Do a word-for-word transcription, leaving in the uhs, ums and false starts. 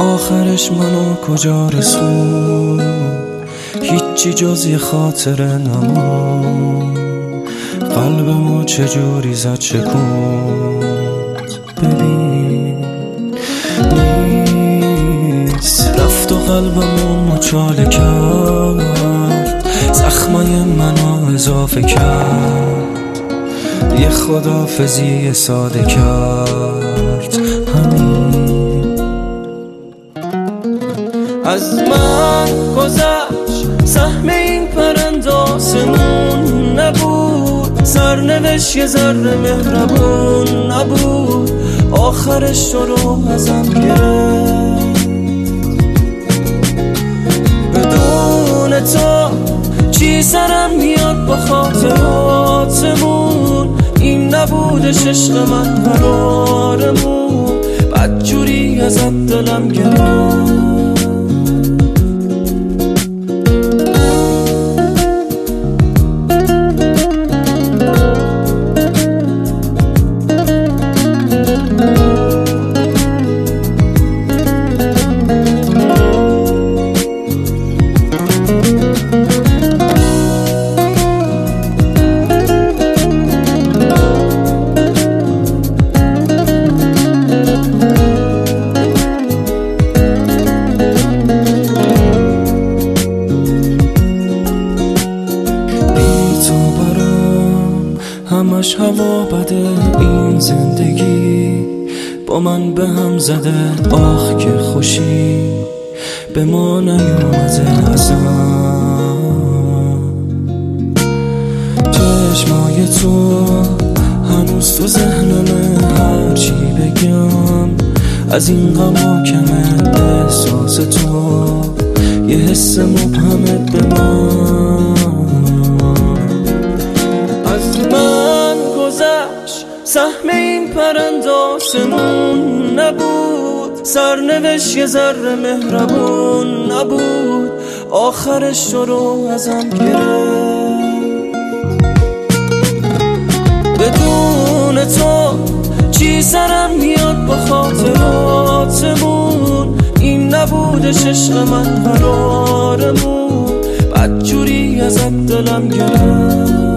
آخرش منو کجا رسون؟ هیچی جز یه خاطره نمون. قلبمو چجوری زد شکوند، ببین نیست. رفت و قلبمو مچاله کرد، زخمای منو اضافه کرد. یه خدافزی ساده کرد، همین. از من گذشت سهم این پرنده آسمون نبود، سرنوشت یه ذره مهربون نبود. آخرش رو ازم گرفت. بدون تو چی سرم میاد با خاطراتمون؟ این نبودش عشق من قرارمون، بدجوری ازت دلم گرفت. همش هوا بده این زندگی، با من به هم زده. آخ که خوشی به ما نیومده ازم. چشمای تو هنوز تو ذهنمه، هرچی بگم از این غم کمه. احساس تو یه حس مبهمه به من. سهم این پرنده آسمون نبود، سرنوشت یه ذره مهربون نبود. آخرش رو ازم گرفت. بدون تو چی سرم میاد با خاطراتمون؟ این نبودش عشق من قرارمون، بدجوری ازت دلم گرفت.